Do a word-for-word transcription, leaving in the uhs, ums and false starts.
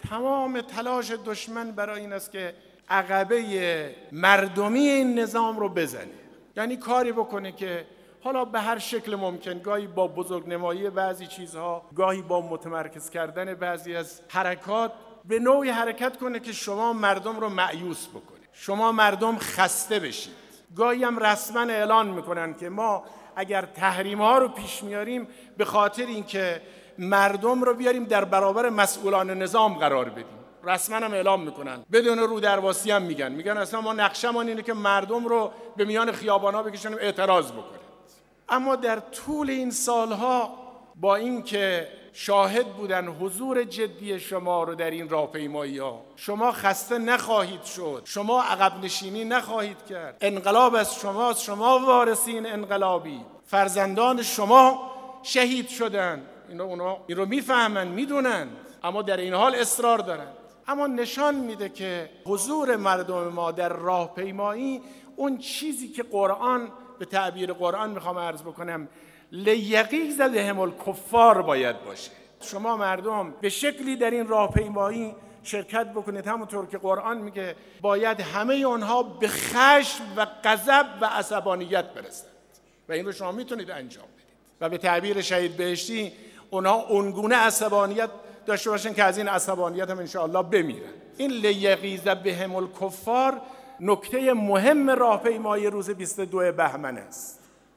تمام تلاش دشمن برای این است که عقبه مردمی این نظام رو بزنه، یعنی کاری بکنه که حالا به هر شکل ممکن، گاهی با بزرگنمایی بعضی چیزها، گاهی با متمرکز کردن بعضی از حرکات، به نوعی حرکت کنه که شما مردم رو مایوس بکنه، شما مردم خسته بشید. گاهی هم رسما اعلان میکنن که ما اگر تحریم ها رو پیش میاریم به خاطر اینکه مردم رو بیاریم در برابر مسئولان نظام قرار بدیم. رسما هم اعلام میکنن، بدون رو درواسی هم میگن میگن اصلا ما نقشمون اینه که مردم رو به میان خیابانا بکشونیم اعتراض بکنیم. اما در طول این سالها با اینکه شاهد بودن حضور جدی شما رو در این راهپیمایی ها، شما خسته نخواهید شد، شما عقب نشینی نخواهید کرد، انقلاب از شماست، شما وارثین انقلابی، فرزندان شما شهید شدن، اینو اونا این رو میفهمن میدونن، اما در این حال اصرار دارن. اما نشان میده که حضور مردم ما در راهپیمایی اون چیزی که قرآن، به تعبیر قرآن میخوام عرض بکنم، لیغیظ بهم الکفار باید باشه. شما مردم به شکلی در این راهپیمایی شرکت بکنید همونطور که قرآن میگه باید همه اونها به خشم و غضب و عصبانیت برسند و این رو شما میتونید انجام بدید و به تعبیر شهید بهشتی اونها اونگونه عصبانیت داشته باشن که از این عصبانیت هم انشاءالله بمیرن. این لیغیظ بهم الکفار نکته مهم راهپیمایی روز بیست و دو بهمن است.